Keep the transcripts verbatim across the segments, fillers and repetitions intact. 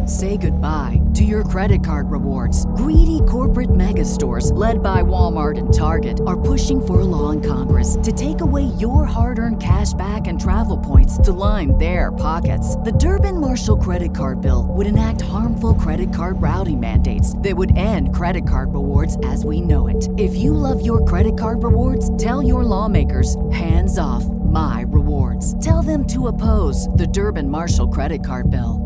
Say goodbye to your credit card rewards. Greedy corporate mega stores, led by Walmart and Target, are pushing for a law in Congress to take away your hard-earned cash back and travel points to line their pockets. The Durbin-Marshall credit card bill would enact harmful credit card routing mandates that would end credit card rewards as we know it. If you love your credit card rewards, tell your lawmakers, hands off my rewards. Tell them to oppose the Durbin-Marshall credit card bill.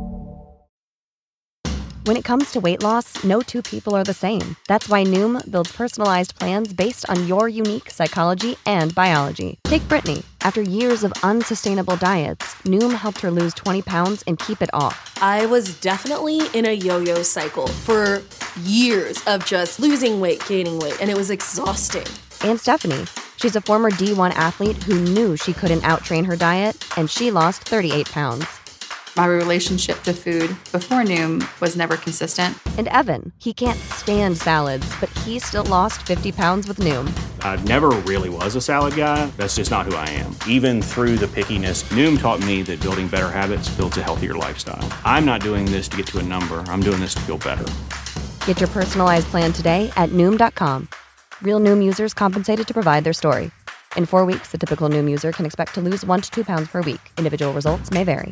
When it comes to weight loss, no two people are the same. That's why Noom builds personalized plans based on your unique psychology and biology. Take Brittany. After years of unsustainable diets, Noom helped her lose twenty pounds and keep it off. I was definitely in a yo-yo cycle for years of just losing weight, gaining weight, and it was exhausting. And Stephanie. She's a former D one athlete who knew she couldn't outtrain her diet, and she lost thirty-eight pounds. My relationship to food before Noom was never consistent. And Evan, he can't stand salads, but he still lost fifty pounds with Noom. I never really was a salad guy. That's just not who I am. Even through the pickiness, Noom taught me that building better habits builds a healthier lifestyle. I'm not doing this to get to a number. I'm doing this to feel better. Get your personalized plan today at Noom dot com. Real Noom users compensated to provide their story. In four weeks, the typical Noom user can expect to lose one to two pounds per week. Individual results may vary.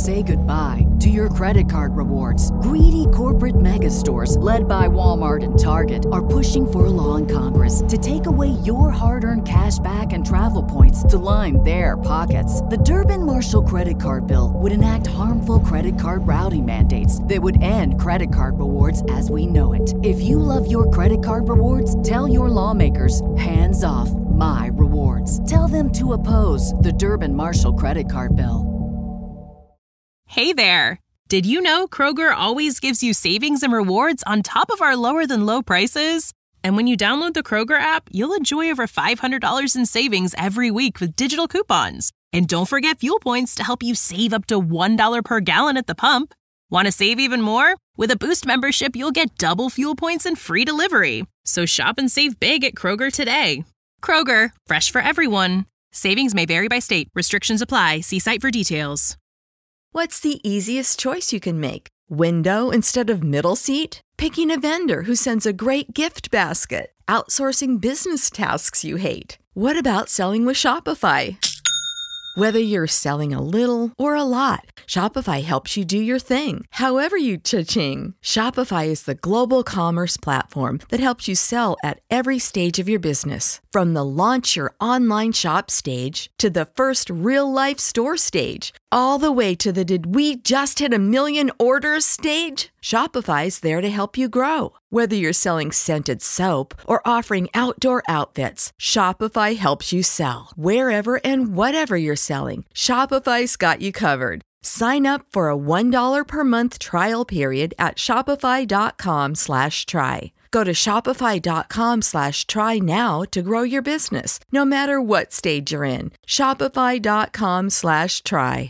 say goodbye to your credit card rewards. Greedy corporate mega stores, led by Walmart and Target, are pushing for a law in Congress to take away your hard-earned cash back and travel points to line their pockets. The Durbin-Marshall credit card bill would enact harmful credit card routing mandates that would end credit card rewards as we know it. If you love your credit card rewards, tell your lawmakers, hands off my rewards. Tell them to oppose the Durbin-Marshall credit card bill. Hey there! Did you know Kroger always gives you savings and rewards on top of our lower-than-low prices? And when you download the Kroger app, you'll enjoy over five hundred dollars in savings every week with digital coupons. And don't forget fuel points to help you save up to one dollar per gallon at the pump. Want to save even more? With a Boost membership, you'll get double fuel points and free delivery. So shop and save big at Kroger today. Kroger, fresh for everyone. Savings may vary by state. Restrictions apply. See site for details. What's the easiest choice you can make? Window instead of middle seat? Picking a vendor who sends a great gift basket? Outsourcing business tasks you hate? What about selling with Shopify? Whether you're selling a little or a lot, Shopify helps you do your thing, however you cha-ching. Shopify is the global commerce platform that helps you sell at every stage of your business. From the launch your online shop stage to the first real-life store stage, all the way to the did we just hit a million orders stage. Shopify's there to help you grow. Whether you're selling scented soap or offering outdoor outfits, Shopify helps you sell. Wherever and whatever you're selling, Shopify's got you covered. Sign up for a one dollar per month trial period at shopify.com slash try. Go to shopify.com slash try now to grow your business, no matter what stage you're in. Shopify.com slash try.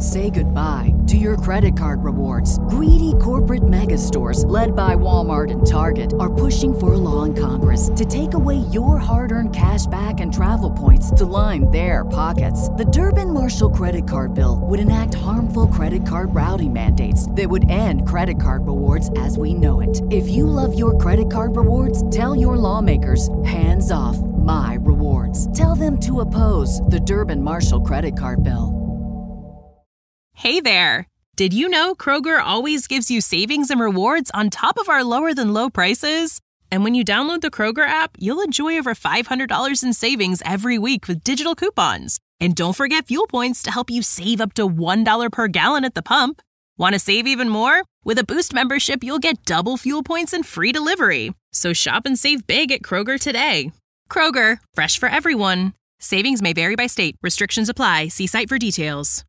say goodbye to your credit card rewards. Greedy corporate mega stores, led by Walmart and Target, are pushing for a law in Congress to take away your hard-earned cash back and travel points to line their pockets. The Durbin-Marshall credit card bill would enact harmful credit card routing mandates that would end credit card rewards as we know it. If you love your credit card rewards, tell your lawmakers, hands off my rewards. Tell them to oppose the Durbin-Marshall credit card bill. Hey there! Did you know Kroger always gives you savings and rewards on top of our lower than low prices? And when you download the Kroger app, you'll enjoy over five hundred dollars in savings every week with digital coupons. And don't forget fuel points to help you save up to one dollar per gallon at the pump. Want to save even more? With a Boost membership, you'll get double fuel points and free delivery. So shop and save big at Kroger today. Kroger, fresh for everyone. Savings may vary by state. Restrictions apply. See site for details.